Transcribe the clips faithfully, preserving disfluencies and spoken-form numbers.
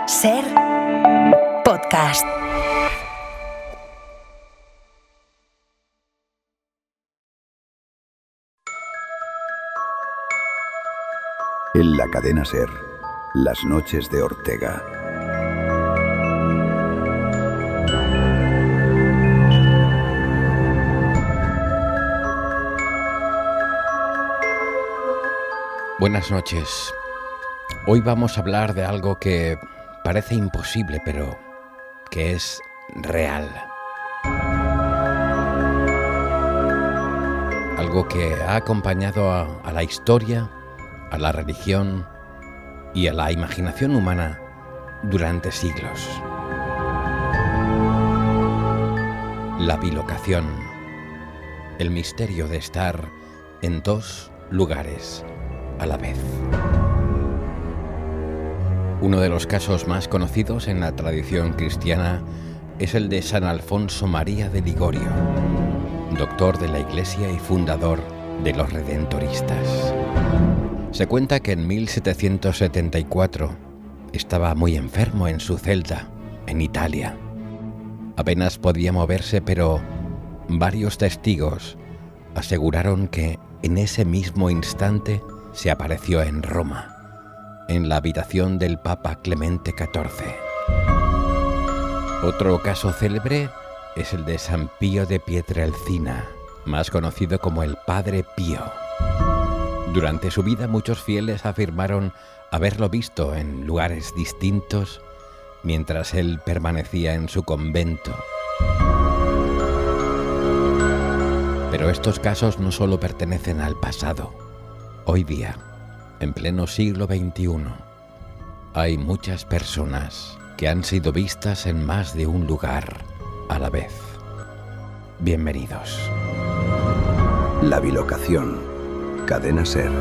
Ser podcast. En la cadena Ser, las noches de Ortega. Buenas noches. Hoy vamos a hablar de algo que parece imposible, pero que es real. Algo que ha acompañado a, a la historia, a la religión y a la imaginación humana durante siglos. La bilocación. El misterio de estar en dos lugares a la vez. Uno de los casos más conocidos en la tradición cristiana es el de San Alfonso María de Ligorio, doctor de la Iglesia y fundador de los redentoristas. Se cuenta que en mil setecientos setenta y cuatro estaba muy enfermo en su celda, en Italia. Apenas podía moverse, pero varios testigos aseguraron que en ese mismo instante se apareció en Roma, en la habitación del Papa Clemente catorce. Otro caso célebre es el de San Pío de Pietrelcina, más conocido como el Padre Pío. Durante su vida muchos fieles afirmaron haberlo visto en lugares distintos mientras él permanecía en su convento. Pero estos casos no solo pertenecen al pasado. Hoy día, en pleno siglo veintiuno, hay muchas personas que han sido vistas en más de un lugar a la vez. Bienvenidos. La bilocación. Cadena Ser.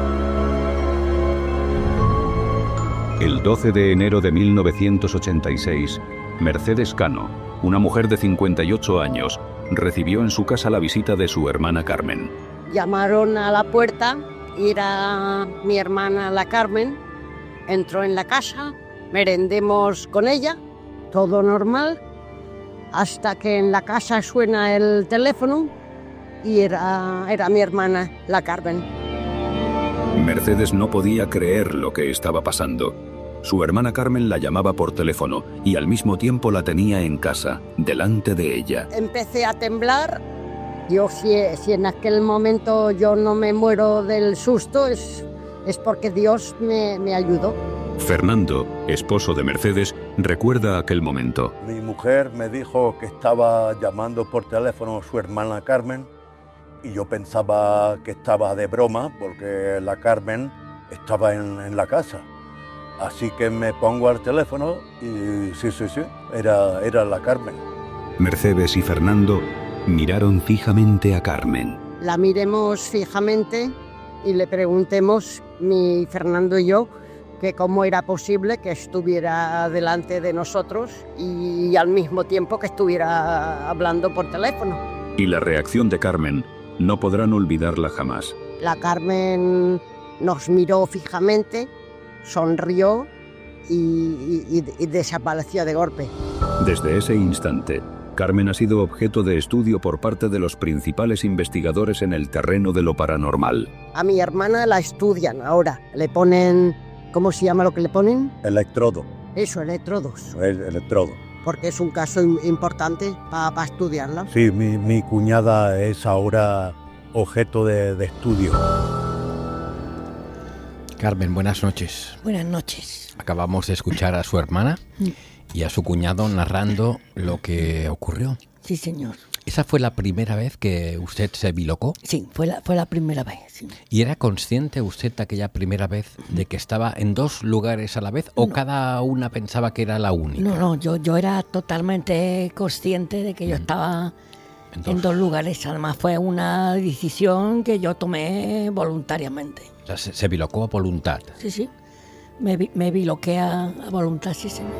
El doce de enero de mil novecientos ochenta y seis, Mercedes Cano, una mujer de cincuenta y ocho años, recibió en su casa la visita de su hermana Carmen. Llamaron a la puerta. Era mi hermana, la Carmen, entró en la casa, merendemos con ella, todo normal, hasta que en la casa suena el teléfono y era, era mi hermana, la Carmen. Mercedes no podía creer lo que estaba pasando. Su hermana Carmen la llamaba por teléfono y al mismo tiempo la tenía en casa, delante de ella. Empecé a temblar. Yo, si, si en aquel momento yo no me muero del susto, es, es porque Dios me, me ayudó. Fernando, esposo de Mercedes, recuerda aquel momento. Mi mujer me dijo que estaba llamando por teléfono a su hermana Carmen y yo pensaba que estaba de broma porque la Carmen estaba en, en la casa. Así que me pongo al teléfono y sí, sí, sí, era, era la Carmen. Mercedes y Fernando miraron fijamente a Carmen. La miremos fijamente y le preguntemos, mi Fernando y yo, que cómo era posible que estuviera delante de nosotros y al mismo tiempo que estuviera hablando por teléfono. Y la reacción de Carmen no podrán olvidarla jamás. La Carmen nos miró fijamente, sonrió y, y, y desapareció de golpe. Desde ese instante, Carmen ha sido objeto de estudio por parte de los principales investigadores en el terreno de lo paranormal. A mi hermana la estudian ahora, le ponen, ¿cómo se llama lo que le ponen? Electrodo. Eso, electrodos. El electrodo. Porque es un caso importante para pa estudiarla. Sí, mi, mi cuñada es ahora objeto de, de estudio. Carmen, buenas noches. Buenas noches. Acabamos de escuchar a su hermana y a su cuñado narrando lo que ocurrió. Sí, señor. ¿Esa fue la primera vez que usted se bilocó? Sí, fue la, fue la primera vez. Sí. ¿Y era consciente usted aquella primera vez de que estaba en dos lugares a la vez o no, cada una pensaba que era la única? No, no, yo, yo era totalmente consciente de que yo mm. estaba en dos. en dos lugares. Además fue una decisión que yo tomé voluntariamente. O sea, se, se bilocó a voluntad. Sí, sí. Me, me biloqué a, a voluntad, sí, señor.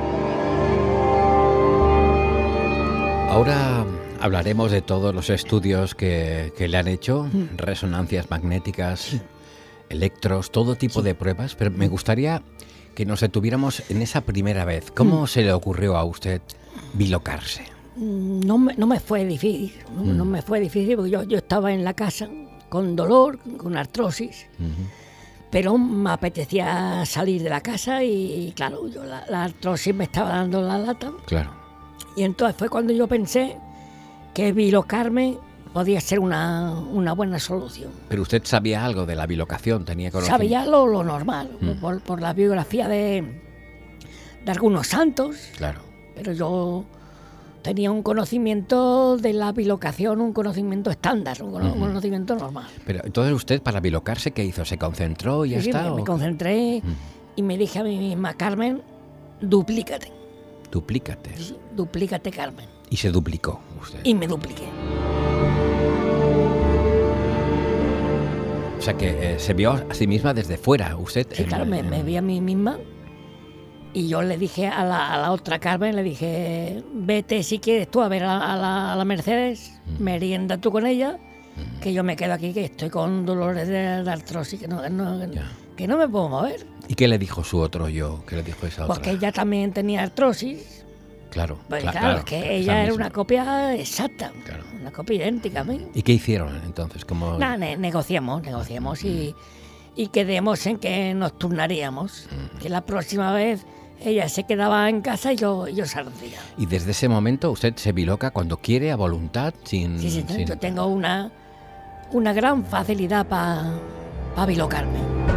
Ahora hablaremos de todos los estudios que, que le han hecho, mm. resonancias magnéticas, sí. electros, todo tipo sí. de pruebas, pero me gustaría que nos detuviéramos en esa primera vez. ¿Cómo mm. se le ocurrió a usted bilocarse? No me, no me fue difícil, no, mm. no me fue difícil porque yo, yo estaba en la casa con dolor, con artrosis, uh-huh. pero me apetecía salir de la casa y, y claro, yo, la, la artrosis me estaba dando la lata. Claro. Y entonces fue cuando yo pensé que bilocarme podía ser una, una buena solución. ¿Pero usted sabía algo de la bilocación? ¿Tenía conocimiento? Sabía lo, lo normal, mm. por, por la biografía de, de algunos santos. Claro. Pero yo tenía un conocimiento de la bilocación, un conocimiento estándar, un uh-huh. conocimiento normal. Pero entonces usted, para bilocarse, ¿qué hizo? ¿Se concentró y ya sí, está? Sí, me, me concentré uh-huh. y me dije a mí misma, Carmen, duplícate. ¿Duplícate? Sí, duplícate, Carmen. ¿Y se duplicó usted? Y me dupliqué. O sea que eh, se vio a sí misma desde fuera, usted. Sí, en, claro, me, en... me vi a mí misma. Y yo le dije a la, a la otra Carmen, le dije, vete si quieres tú a ver a, a, la, a la Mercedes, mm. merienda tú con ella, mm. que yo me quedo aquí, que estoy con dolores de, de artrosis, que no, no, que no me puedo mover. ¿Y qué le dijo su otro yo? ¿Qué le dijo esa otra? Pues que ella también tenía artrosis. Claro, pues claro, claro, que claro, ella era una copia exacta, claro. una copia idéntica a mí. ¿Y qué hicieron entonces? ¿Cómo... Nah, ne- negociamos, negociamos mm. y, y quedemos en que nos turnaríamos, mm. que la próxima vez ella se quedaba en casa y yo, yo saldría. ¿Y desde ese momento usted se biloca cuando quiere, a voluntad? Sin, sí, sí, sin... yo tengo una, una gran facilidad para pa bilocarme.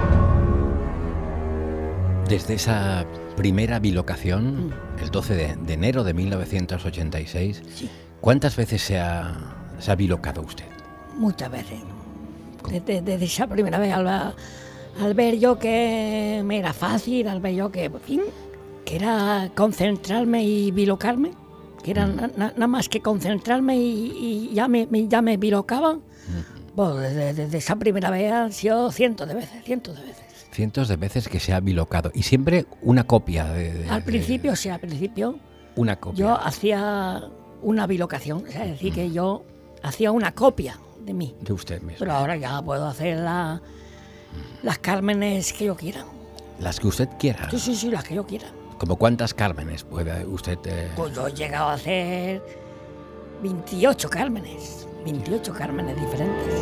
Desde esa primera bilocación, mm. el doce de enero de mil novecientos ochenta y seis, sí. ¿cuántas veces se ha, se ha bilocado usted? Muchas veces. Desde, desde esa primera vez, al, al ver yo que me era fácil, al ver yo que, en fin, que era concentrarme y bilocarme, que era mm. nada na, más que concentrarme y, y ya, me, ya me bilocaba. Mm. Bueno, desde, desde esa primera vez han sido cientos de veces, cientos de veces. Cientos de veces que se ha bilocado. Y siempre una copia de... de al principio, de... sí, al principio. Una copia. Yo hacía una bilocación, o sea, es decir, mm. que yo hacía una copia de mí. De usted mismo. Pero ahora ya puedo hacer la, mm. las Cármenes que yo quiera. ¿Las que usted quiera? Sí, sí, sí, las que yo quiera. ¿Como cuántas Cármenes puede usted...? Eh... Pues yo he llegado a hacer veintiocho Cármenes. veintiocho Cármenes diferentes.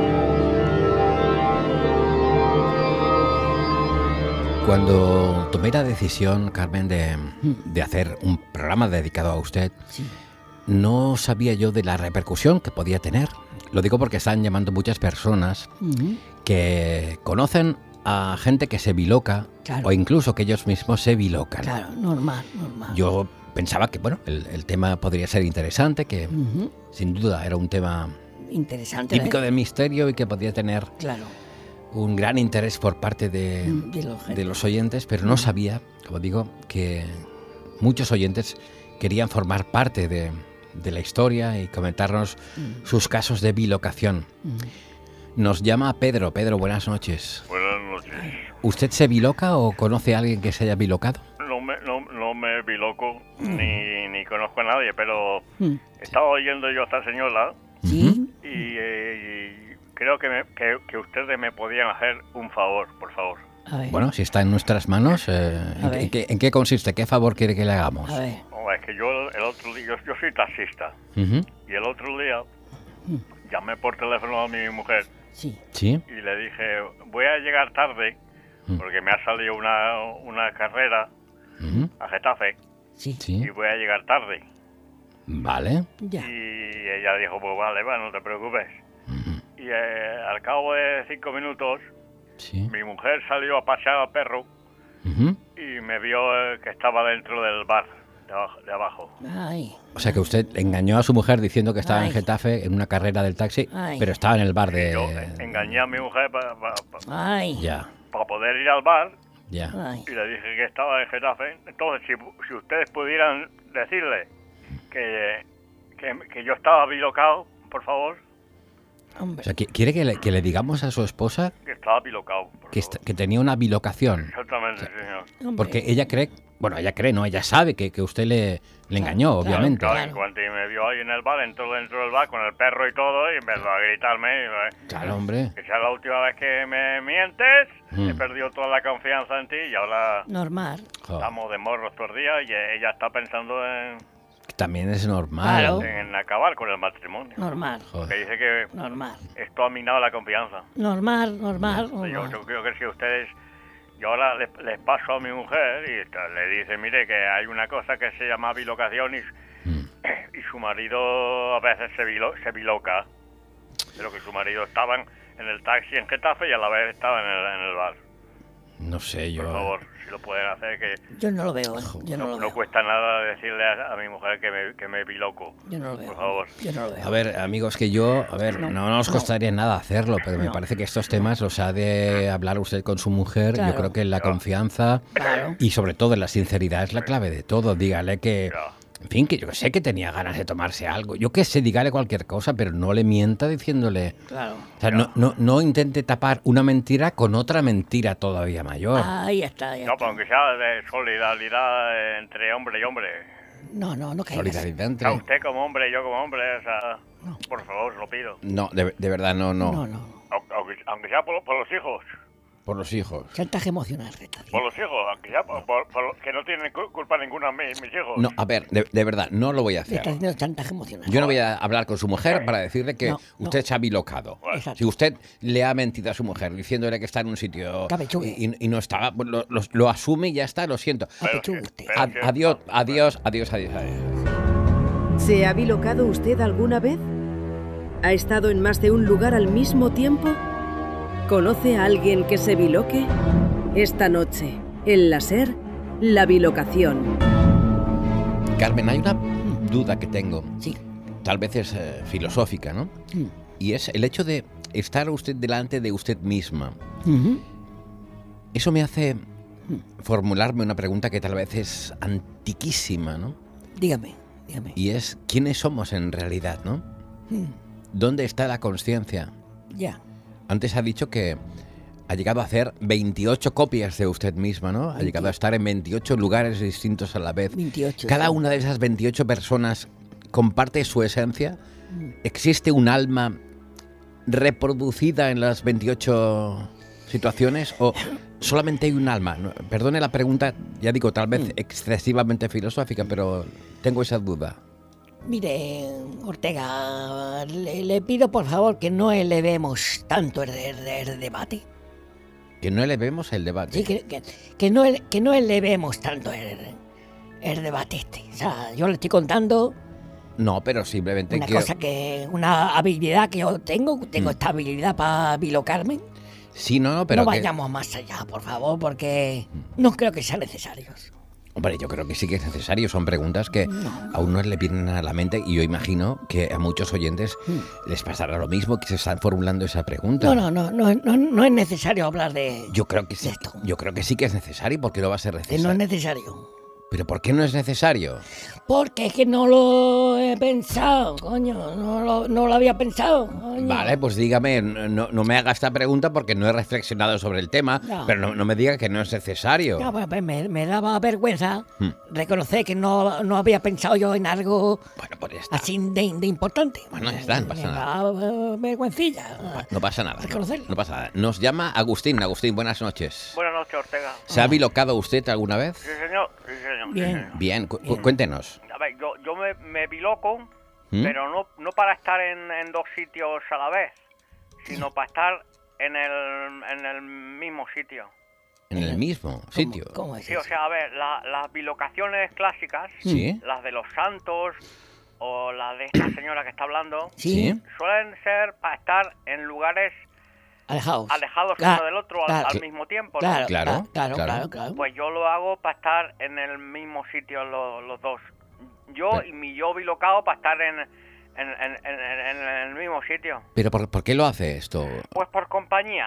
Cuando tomé la decisión, Carmen, de, de hacer un programa dedicado a usted, sí. no sabía yo de la repercusión que podía tener. Lo digo porque están llamando muchas personas uh-huh. que conocen a gente que se biloca, claro. o incluso que ellos mismos se bilocan. Claro, normal, normal. Yo pensaba que bueno, el, el tema podría ser interesante, que uh-huh. sin duda era un tema interesante, típico ¿eh? del misterio y que podía tener... Claro. un gran interés por parte de, de, los, de los oyentes, pero no sabía, como digo, que muchos oyentes querían formar parte de, de la historia y comentarnos mm. sus casos de bilocación. Mm. Nos llama Pedro. Pedro, buenas noches. Buenas noches. ¿Usted se biloca o conoce a alguien que se haya bilocado? No me, no, no me biloco, mm. ni, ni conozco a nadie, pero mm. estaba oyendo yo a esta señora ¿sí? y... Eh, y creo que, me, que, que ustedes me podían hacer un favor, por favor. Bueno, si está en nuestras manos, eh, ¿en, ¿en, qué, ¿en qué consiste? ¿Qué favor quiere que le hagamos? A ver. No, es que yo el otro día, yo, yo soy taxista, uh-huh. y el otro día uh-huh. llamé por teléfono a mi mujer sí. ¿Sí? y le dije, voy a llegar tarde, uh-huh. porque me ha salido una, una carrera uh-huh. a Getafe, sí. Sí. y voy a llegar tarde. Vale. Ya. Y ella dijo, pues vale, va, no te preocupes. Uh-huh. Y eh, al cabo de cinco minutos, sí. mi mujer salió a pasear al perro uh-huh. y me vio eh, que estaba dentro del bar de abajo. De abajo. Ay. O sea que usted engañó a su mujer diciendo que estaba Ay. en Getafe en una carrera del taxi, Ay. pero estaba en el bar de... Y yo eh, engañé a mi mujer para pa, pa, ya. pa poder ir al bar ya. Ay. y le dije que estaba en Getafe. Entonces, si, si ustedes pudieran decirle que, que, que yo estaba bilocado, por favor... O sea, ¿quiere que le, que le digamos a su esposa Que estaba bilocado. que, est- que tenía una bilocación? Exactamente, señor. Hombre, Porque ella cree, bueno, ella cree, no, ella sabe que, que usted le, le engañó, claro, obviamente. Claro, Claro. en cuanto me vio ahí en el bar, entró dentro del bar con el perro y todo y empezó a gritarme. Y, eh, Claro, hombre. que sea la última vez que me mientes, Mm. he perdido toda la confianza en ti y ahora normal. Jo, estamos de morros todos los días y ella está pensando en, que también es normal. Claro. en acabar con el matrimonio. Normal. Que Joder. dice que Normal. esto ha minado la confianza. Normal, normal, Yo, normal. yo creo que si ustedes, yo ahora les, les paso a mi mujer y esta- le dice, mire, que hay una cosa que se llama bilocación y, Mm. y su marido a veces se, bilo, se biloca. Pero que su marido estaba en, en el taxi en Getafe y a la vez estaba en el, en el bar. No sé, yo... Por favor, si lo pueden hacer, que Yo no lo veo, ¿eh? Yo no no, lo no veo. cuesta nada decirle a, a mi mujer que me, que me biloco. Yo no lo veo. Por favor. Yo no lo veo. A ver, amigos, que yo, a ver, no, nos costaría nada hacerlo, pero me No. parece que estos temas los ha de hablar usted con su mujer. Claro. Yo creo que la confianza Claro. y sobre todo la sinceridad es la clave de todo. Dígale que, Ya. en fin, que yo sé que tenía ganas de tomarse algo. Yo qué sé, dígale cualquier cosa, pero no le mienta diciéndole... Claro. O sea, no, no, no intente tapar una mentira con otra mentira todavía mayor. Ahí está, ahí No, está. pero aunque sea de solidaridad entre hombre y hombre. No, no, no caigas. Solidaridad O entre... sea, usted como hombre y yo como hombre, o sea, por favor, lo pido. No, de, de verdad, no, no. No, no. Au- Aunque, aunque sea por, por los hijos. Por los hijos. Chantaje emocional, Rita. Por los hijos, aunque sea por, por- por los que no tienen cu- culpa ninguna mis, mis hijos. No, a ver, de, de verdad, no lo voy a Le hacer. está haciendo chantaje emocional. Yo no voy a hablar con su mujer para decirle que No, no. usted se ha bilocado. Exacto. Si usted le ha mentido a su mujer diciéndole que está en un sitio Cabechugue. y, y no estaba, pues lo, lo- lo asume y ya está, lo siento. Apechugue usted. pero- Ad- adiós, adiós, adiós, adiós, adiós. ¿Se ha bilocado usted alguna vez? ¿Ha estado en más de un lugar al mismo tiempo? ¿Conoce a alguien que se biloque? Esta noche, en la SER, la bilocación. Carmen, hay una duda que tengo. Sí. Tal vez es eh, filosófica, ¿no? Mm. Y es el hecho de estar usted delante de usted misma. Ujú. Eso me hace formularme una pregunta que tal vez es antiquísima, ¿no? Dígame, dígame. Y es, ¿quiénes somos en realidad, no? Mm. ¿Dónde está la conciencia? Ya. Antes ha dicho que ha llegado a hacer veintiocho copias de usted misma, ¿no? Ha llegado a estar en veintiocho lugares distintos a la vez. veintiocho. Cada sí. una de esas veintiocho personas comparte su esencia. ¿Existe un alma reproducida en las veintiocho situaciones o solamente hay un alma? No, perdone la pregunta, ya digo, tal vez excesivamente filosófica, pero tengo esa duda. Mire, Ortega, le, le pido por favor que no elevemos tanto el, el- el debate. Que no elevemos el debate. Sí, que, que, que no, ele- que no elevemos tanto el, el debate este. O sea, yo le estoy contando No, pero simplemente una quiero- cosa que, una habilidad que yo tengo, tengo Mm. esta habilidad para bilocarme. Sí, no, no, pero no que- vayamos más allá, por favor, porque no creo que sean necesarios. Hombre, yo creo que sí que es necesario. Son preguntas que a uno le vienen a la mente y yo imagino que a muchos oyentes les pasará lo mismo, que se están formulando esa pregunta. No, no, no, no, no, no es necesario hablar de... Yo creo que sí. Yo creo que sí que es necesario, porque no va a ser que necesario. no es necesario. Pero ¿por qué no es necesario? Porque es que no lo he pensado, coño. No lo, no lo había pensado. coño. Vale, pues dígame, no, no me haga esta pregunta porque no he reflexionado sobre el tema, No. pero no, no me diga que no es necesario. Ya, pues, pues, me, me daba vergüenza Hmm. reconocer que no, no había pensado yo en algo Bueno, pues ya está. así de, de importante. Bueno, ya está, no pasa Me nada. daba, eh, vergüencilla. No pasa nada. No, Reconocerlo. no pasa nada. Nos llama Agustín. Agustín, buenas noches. Buenas noches, Ortega. ¿Se ha bilocado usted alguna vez? Sí, señor. Sí, señor. sí, Bien. señor. Bien, cu- cu- cuéntenos. A ver, yo, yo me, me biloco, ¿Mm? pero no, no para estar en, en dos sitios a la vez, sino para estar en el, en el mismo sitio. En el mismo ¿Cómo- sitio. ¿Cómo es Sí, o eso? sea, a ver, la- las bilocaciones clásicas, Sí. las de los santos o las de esta señora que está hablando, Sí. Sí. suelen ser para estar en lugares Alejados. alejados Claro, uno del otro al- claro. al, mismo tiempo, ¿no? Claro, Claro, claro, claro, claro. claro, claro. Pues yo lo hago para estar en el mismo sitio lo- los dos. Yo Pero- y mi yo bilocado para estar en, en, en, en- en- en el mismo sitio. Pero ¿por, por qué lo hace esto? Pues por compañía.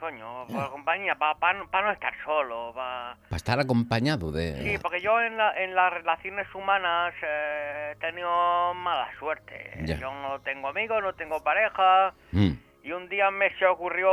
coño, por compañía, para pa, pa no estar solo, para... Para estar acompañado de... Sí, porque yo en, la, en las relaciones humanas eh, he tenido mala suerte. Ya. Yo no tengo amigos, no tengo pareja, Mm. y un día me se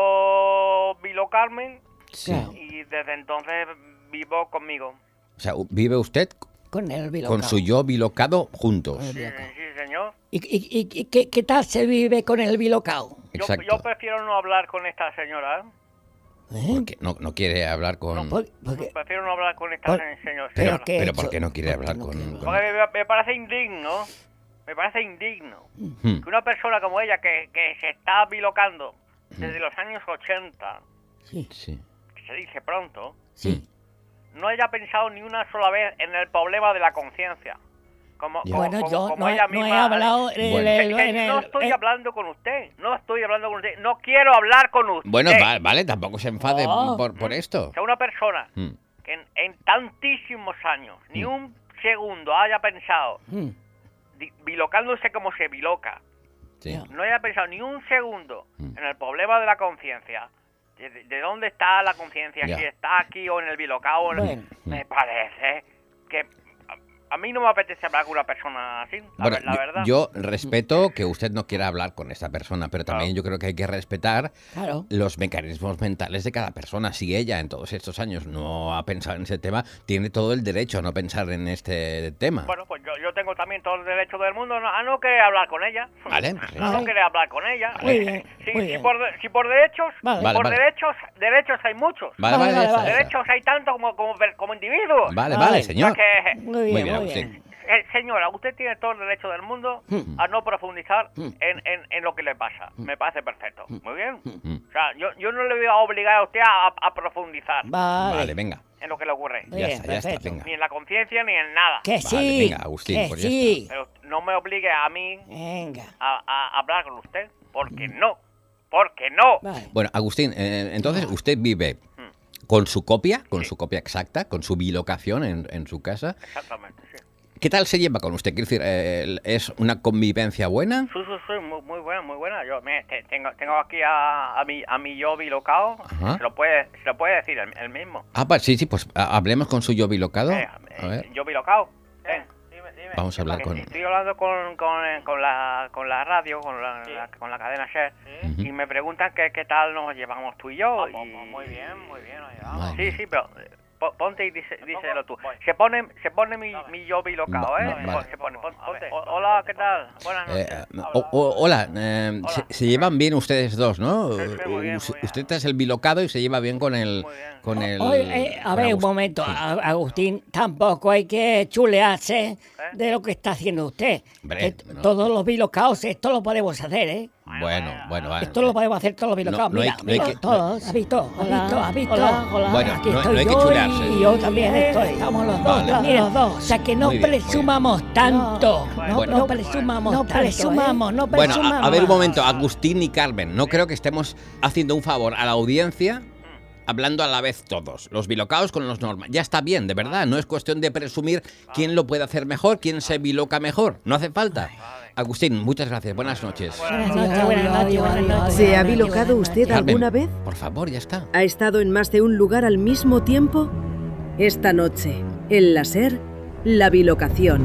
ocurrió bilocarme, Sí. y desde entonces vivo conmigo. O sea, vive usted Con el bilocao. con su yo bilocado juntos. Con el Sí, bilocao. sí, señor. ¿Y, y, y, y qué, qué tal se vive con el bilocao? Yo, Exacto. yo prefiero no hablar con esta señora. ¿Eh? Porque no, no quiere hablar con... Por- porque- Prefiero no hablar con esta Por- se- señora. Pero, ¿Pero qué he pero hecho? ¿por qué no quiere ¿Por qué hablar no con...? quiere? con- Porque me, me parece indigno, me parece indigno Hmm. que una persona como ella que, que se está bilocando desde los años ochenta, Sí, Sí. que se dice pronto, sí. no haya pensado ni una sola vez en el problema de la conciencia. Como, Ya. como- Bueno, como- yo como no he, ella no he misma- hablado en Bueno. el... Que- en que el- no estoy eh, hablando con usted, no estoy hablando con usted, no quiero hablar con usted. Bueno, va- vale, tampoco se enfade Oh. por, por esto. O sea, una persona Mm. que en, en tantísimos años, ni Mm. un segundo haya pensado, mm, di- bilocándose como se biloca, Sí. Ya. no haya pensado ni un segundo Mm. en el problema de la conciencia, de, de dónde está la conciencia, Ya. si está aquí o en el bilocao, o en el- Bueno. me parece que a, a mí no me apetece hablar con una persona así, la, Bueno, ver- la verdad. yo, yo respeto que usted no quiera hablar con esta persona, pero también yo creo que hay que respetar Claro. los mecanismos mentales de cada persona. Si ella en todos estos años no ha pensado en ese tema, tiene todo el derecho a no pensar en este tema. Bueno, pues yo, yo tengo también todo el derecho del mundo a no, a no querer hablar con ella. Vale, A no perfecto. querer hablar con ella. Muy bien, Si, muy si bien. por, de- si por derechos, Vale. Vale, por vale. derechos, derechos hay muchos. Vale, Vale, vale, vale, ya está, vale. ya está. Derechos hay tanto como, como, per- como individuos. Vale, Vale. vale, O sea señor. que, Muy bien, muy Agustín. bien. eh, señora, usted tiene todo el derecho del mundo Mm. a no profundizar Mm. en, en, en lo que le pasa. Me parece perfecto. Muy bien. Mm. O sea, yo, yo no le voy a obligar a usted a, a profundizar Vale. Vale, venga. en lo que le ocurre. Muy Ya bien, está, ya está, perfecto. venga. Ni en la conciencia ni en nada. Que Vale, sí. venga, Agustín, que pues ya sí. Pero no me obligue a mí Venga. a, a hablar con usted, porque no, porque no. Vale. Bueno, Agustín, eh, entonces usted vive con su copia, con su copia exacta, con su bilocación en, en su casa. Exactamente, sí. ¿Qué tal se lleva con usted? Quiero decir, eh, ¿es una convivencia buena? Sí, sí, sí, muy, muy buena, muy buena. Yo me, te- tengo, tengo aquí a, a, mi, a mi yo bilocao, Ajá. se lo puede, se lo puede decir el, el mismo. Ah, pues sí, sí, pues a- hablemos con su yo bilocado. Eh, A ver, Yo bilocao. Eh, dime, dime. vamos a hablar Que con... Estoy hablando con, con, con, la, con la radio, con la, la- con la cadena SER, Ujú. y me preguntan que, qué tal nos llevamos tú y yo. y... Muy bien, muy bien, nos Madre Sí, mía. sí, pero eh, po- ponte y dice, díselo tú. Se pone, se pone mi, mi yo bilocao, Va- ¿eh? va- vale. Se pone, pon- ponte. O- hola, ¿qué tal? Buenas Eh, noches. o- o- hola, eh, se, se llevan bien ustedes dos, ¿no? Sí, sí, muy bien, Us- muy bien. Usted es el bilocado y se lleva bien con el... Muy bien. Con el Oye, eh, a con ver, un Agustín. momento, A- Agustín, tampoco hay que chulearse de lo que está haciendo usted. Hombre, Que no. Todos los bilocaos, esto lo podemos hacer, ¿eh? Bueno, bueno, vale. Esto lo podemos hacer todos los bilocaos. No, no hay- Mira, no hay mira, que- todos. ¿Has visto? Hola, ¿has visto? Hola, hola. Bueno, Aquí no- estoy no hay que yo chulearse. y yo también estoy. Estamos los dos. Vale. Mira, los dos. O sea, que no Muy bien, muy presumamos tanto. No, Bueno. no presumamos No presumamos, no Bueno, presumamos. a, a ver un momento, Agustín y Carmen, no creo que estemos haciendo un favor a la audiencia hablando a la vez todos, los bilocaos con los normales. Ya está bien, de verdad, no es cuestión de presumir quién lo puede hacer mejor, quién se biloca mejor, no hace falta. Agustín, muchas gracias, buenas noches. Buenas noches, buenas noches, buenas noches. ¿Se ha bilocado usted Carmen, alguna vez? por favor, ya está. ¿Ha estado en más de un lugar al mismo tiempo? Esta noche, en la SER, la bilocación.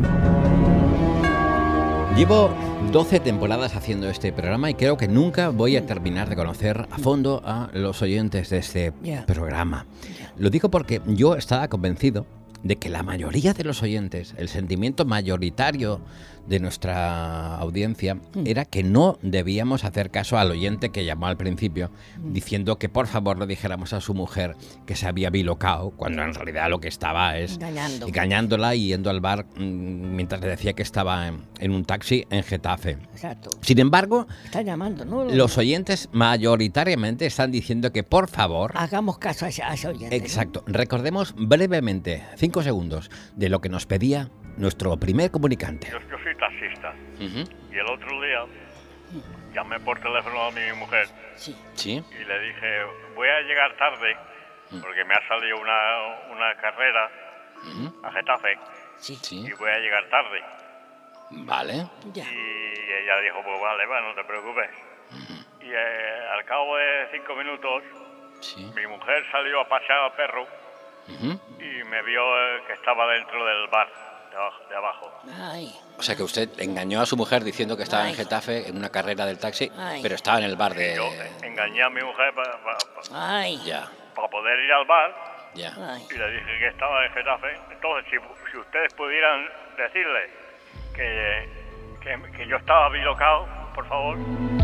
Llevo doce temporadas haciendo este programa y creo que nunca voy a terminar de conocer a fondo a los oyentes de este Ya. programa. Lo digo porque yo estaba convencido de que la mayoría de los oyentes, el sentimiento mayoritario de nuestra audiencia era que no debíamos hacer caso al oyente que llamó al principio diciendo que por favor le dijéramos a su mujer que se había bilocado, cuando en realidad lo que estaba es Engañando. engañándola y yendo al bar mm, mientras le decía que estaba en, en un taxi en Getafe. Exacto. Sin embargo, Está llamando, ¿no? los oyentes mayoritariamente están diciendo que por favor... Hagamos caso a ese, a ese oyente. ¿no? Exacto. Recordemos brevemente, cinco segundos, de lo que nos pedía nuestro primer comunicante. Yo, yo soy taxista Ujú. y el otro día llamé por teléfono a mi mujer Sí. Sí. y le dije, voy a llegar tarde porque me ha salido una, una carrera a Getafe Sí. Sí. y voy a llegar tarde. Vale. Ya. Y ella dijo, pues vale, va, no te preocupes. Y eh, al cabo de cinco minutos Sí. Mi mujer salió a pasear al perro Ujú. y me vio eh, que estaba dentro del bar de abajo. De abajo. Ay, O sea que usted engañó a su mujer diciendo que estaba Ay. en Getafe en una carrera del taxi, Ay. pero estaba en el bar de... Yo engañé a mi mujer para ay, Ya, poder ir al bar ya. ay. y le dije que estaba en Getafe. Entonces, si, si ustedes pudieran decirle que, que, que yo estaba bilocado, por favor.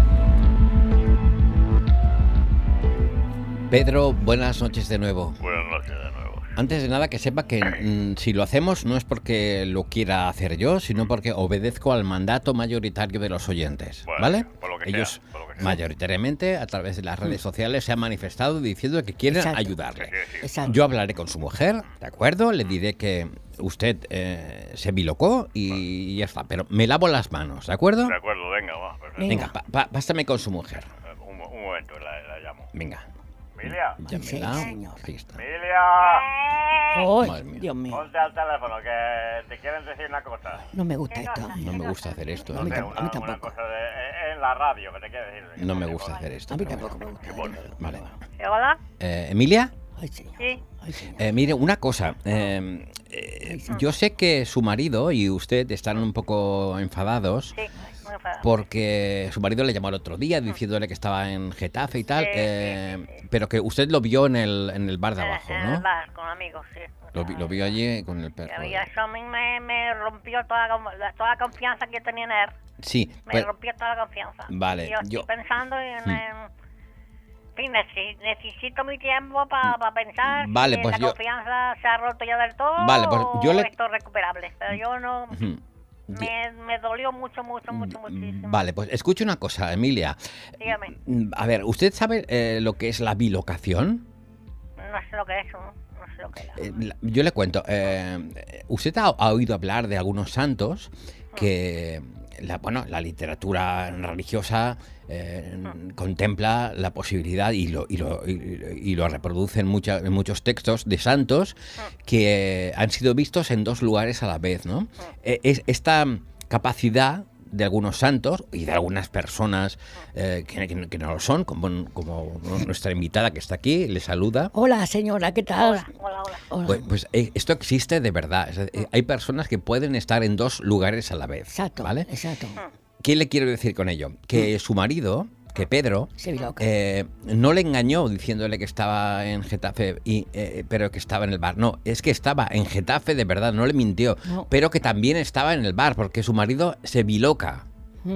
Pedro, buenas noches de nuevo. Buenas noches de nuevo. Antes de nada, que sepa que mm, si lo hacemos no es porque lo quiera hacer yo, sino porque obedezco al mandato mayoritario de los oyentes, Bueno, ¿vale? por lo que Ellos sea, por lo que sea. mayoritariamente a través de las redes sociales se han manifestado diciendo que quieren Exacto. ayudarle. Sí, sí. Exacto. Yo hablaré con su mujer, ¿de acuerdo? Le diré que usted eh, se bilocó y ya está, pero me lavo las manos, ¿de acuerdo? De acuerdo, venga, va. Perfecto. Venga, pa- pa- pásame con su mujer. Eh, Un, un momento, la, la llamo. Venga, Emilia, llámela. Sí, señor. Ahí está. Emilia, Ay, Madre mía. Dios mío, ponte al teléfono que te quieren decir una cosa. no me gusta esto. No me gusta hacer esto. A mí ¿eh? tampoco. una, una tampoco. cosa de, en- en la radio que te quiere decir. No me gusta hacer esto. A mí pero tampoco bueno. me gusta. Vale. Hola, Eh, ¿Emilia? Ay, señor. sí, Ay, señor. Eh, mire, una cosa. eh, eh, yo sé que su marido y usted están un poco enfadados sí, muy enfadada. porque su marido le llamó el otro día diciéndole que estaba en Getafe y tal, Sí, sí, eh, sí, sí. pero que usted lo vio en el, en el bar de En- abajo, en el ¿no? bar, con amigos, sí. Lo, vi- lo vio allí con el Y perro. había- eso a mí me, me rompió toda, la con- la- toda la confianza que tenía en él. Sí, Me pues, rompió toda la confianza. Vale, Y yo estoy yo- pensando en... Hmm. en- en fin, necesi- necesito mi tiempo para pensar Vale, si pues la yo- confianza se ha roto ya del todo Vale, pues yo o le- esto es recuperable. Pero yo no... Ujú. Me, me dolió mucho, mucho, mucho, muchísimo. Vale, pues escuche una cosa, Emilia. Dígame, A ver, ¿usted sabe eh, lo que es la bilocación? no sé lo que es eso, ¿no? No sé lo que era. Eh, la- yo le cuento, eh, usted ha, ha oído hablar de algunos santos que, la, bueno, la literatura religiosa eh, contempla la posibilidad y lo, y lo, y, y lo reproduce en, mucha- en muchos textos de santos que han sido vistos en dos lugares a la vez, ¿no? Eh, es, esta capacidad de algunos santos y de algunas personas eh, que, que- que no lo son, como, como nuestra invitada que está aquí, le saluda. Hola, señora, ¿qué tal? Hola, hola, hola. Hola. Pues, pues, eh, esto existe de verdad. Es decir, hay personas que pueden estar en dos lugares a la vez. Exacto, ¿Vale? exacto. ¿Qué le quiero decir con ello? Que su marido, que Pedro, Se biloca. eh, no le engañó diciéndole que estaba en Getafe, y, eh, pero que estaba en el bar. No, es que estaba en Getafe de verdad, no le mintió. No. Pero que también estaba en el bar, porque su marido se biloca. Mm.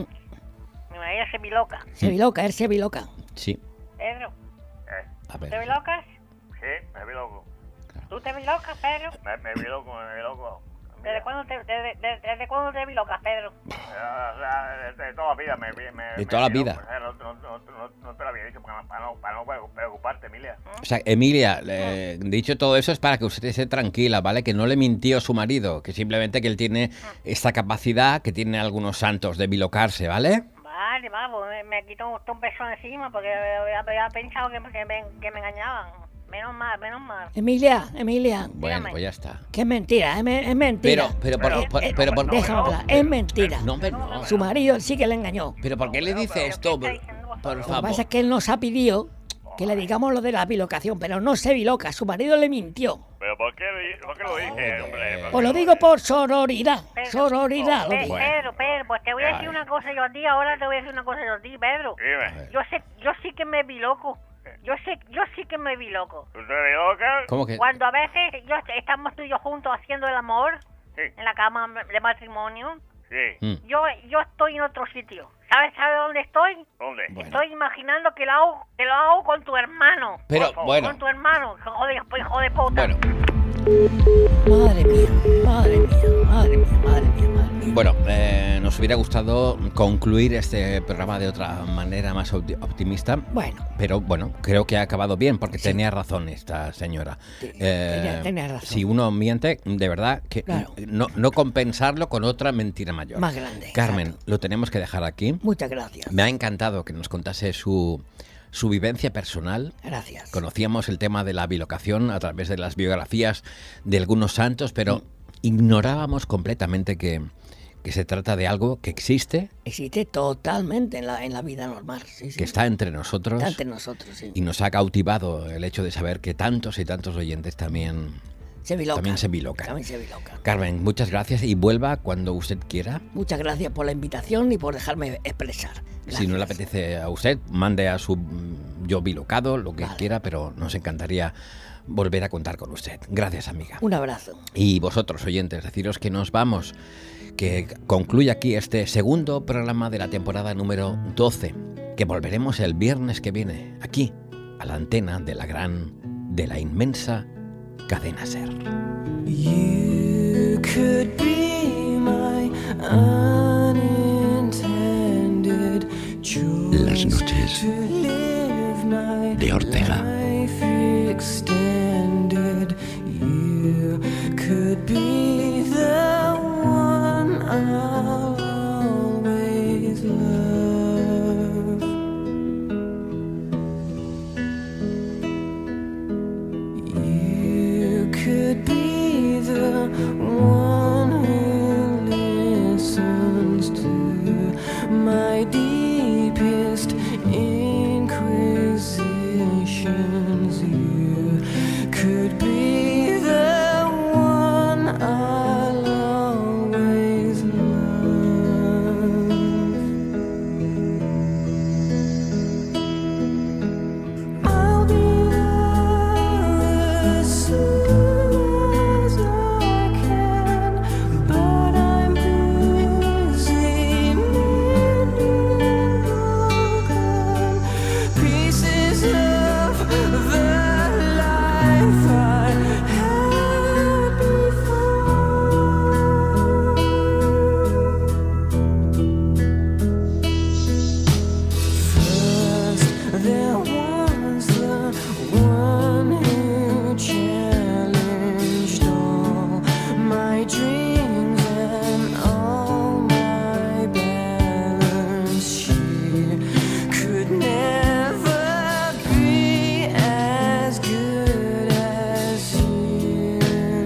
Mi marido se biloca. Se biloca, él se biloca. Sí, Pedro, Eh, a ¿te ver. bilocas? sí, me vi loco. ¿Tú te bilocas, Pedro? Me, me vi loco, me vi loco. ¿Desde cuándo te, desde, desde, desde cuándo te bilocas, Pedro? Eh, o sea, de, de toda la vida me vi. Me, De me toda la vi vida. loco. O sea, no, no, no, no, no te lo había dicho para, no- para, no, para no preocuparte, Emilia. O sea, Emilia, eh, dicho todo eso es para que usted esté tranquila, ¿vale? Que no le mintió su marido, que simplemente que él tiene esta capacidad que tiene algunos santos de bilocarse, ¿vale? Vale, vamos, me, me quitó un, un peso encima porque había, había pensado que, que, me, que me engañaban. Menos mal, menos mal. Emilia, Emilia, Bueno, Dígame. pues ya está. que es mentira, es, me- es mentira. Pero, pero, por- Eh, por- eh, pero, por- déjame hablar, es mentira. No, pero no. Su marido sí que le engañó. Pero ¿por qué le dice esto? Por, por Lo que favor. pasa es que él nos ha pedido que le digamos lo de la bilocación, pero no se biloca, su marido le mintió. ¿Pero por qué, di- por qué lo dice, hombre? ¿Por Pues qué lo digo por sororidad, Pedro, sororidad lo Pe- digo. Pedro, Pedro, pues te voy a decir una cosa yo a ti, ahora te voy a decir una cosa yo a ti, Pedro. Dime, Yo sé, yo sí que me biloco. Yo sé, yo sí que me biloco. ¿tú te vi loca? ¿Cómo que? Cuando a veces yo estamos tú y yo juntos haciendo el amor Sí, en la cama de matrimonio, sí. Mm, yo yo estoy en otro sitio. ¿Sabes, sabes dónde estoy? ¿Dónde? Bueno. Estoy imaginando que lo hago, que lo hago con tu hermano. Pero, Por favor. bueno, Con tu hermano, hijo de, hijo de puta. bueno, Madre mía, madre mía, madre mía, madre mía, madre mía. bueno, eh, nos hubiera gustado concluir este programa de otra manera más opti- optimista. Bueno, Pero bueno, creo que ha acabado bien porque Sí. tenía razón esta señora. Sí, Eh, tenía- tenía razón. Si uno miente, de verdad, que Claro. no, no compensarlo con otra mentira mayor. más grande. Carmen, exacto. lo tenemos que dejar aquí. Muchas gracias. Me ha encantado que nos contase su, su vivencia personal. Gracias. Conocíamos el tema de la bilocación a través de las biografías de algunos santos, pero ignorábamos completamente que que se trata de algo que existe. Existe totalmente en la, en la vida normal. Sí, sí. Que está entre nosotros. Está entre nosotros, sí. Y nos ha cautivado el hecho de saber que tantos y tantos oyentes también se bilocan. También se bilocan. También se bilocan. Carmen, muchas gracias y vuelva cuando usted quiera. Muchas gracias por la invitación y por dejarme expresar. Gracias. Si no le apetece a usted, mande a su yo bilocado, lo que vale. quiera, pero nos encantaría volver a contar con usted. Gracias, amiga. Un abrazo. Y vosotros, oyentes, deciros que nos vamos, que concluye aquí este segundo programa de la temporada número doce, que volveremos el viernes que viene, aquí, a la antena de la gran, de la inmensa Cadena Ser. You could be my unintended choice. Las noches de Ortega. Extended. You could be the one I'll always love. You could be the one who listens to my deepest inquisitions. You could be the one I'll always love. I'll be there as soon as I can, but I'm busy mending broken pieces of the life I had before. First, there was the one who challenged all my dreams and all my balance. She could never be as good as you.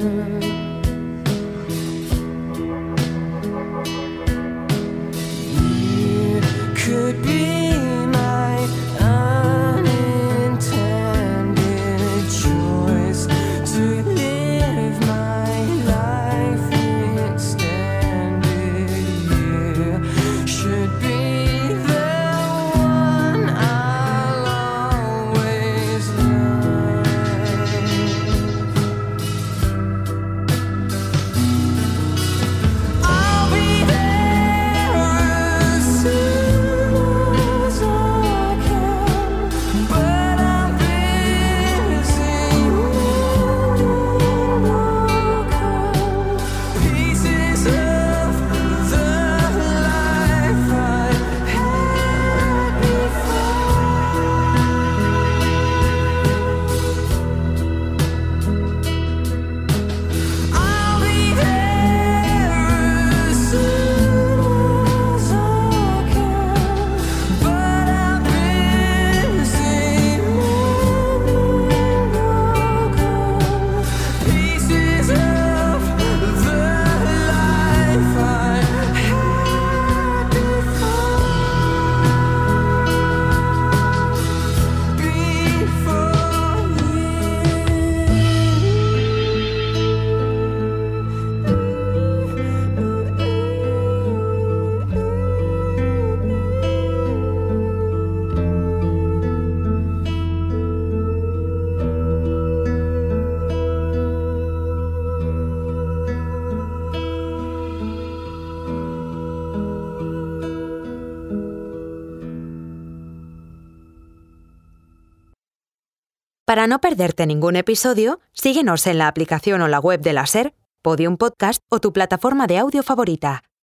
You could be my unintended choice to live my life extended. You should be the one I'll always love. I'll be there as soon as I can, but I'm busy mending broken pieces of the life I had before. I'll be there as soon as I can, but I'm busy mending broken pieces of the life I had Para no perderte ningún episodio, síguenos en la aplicación o la web de la SER, Podium Podcast o tu plataforma de audio favorita.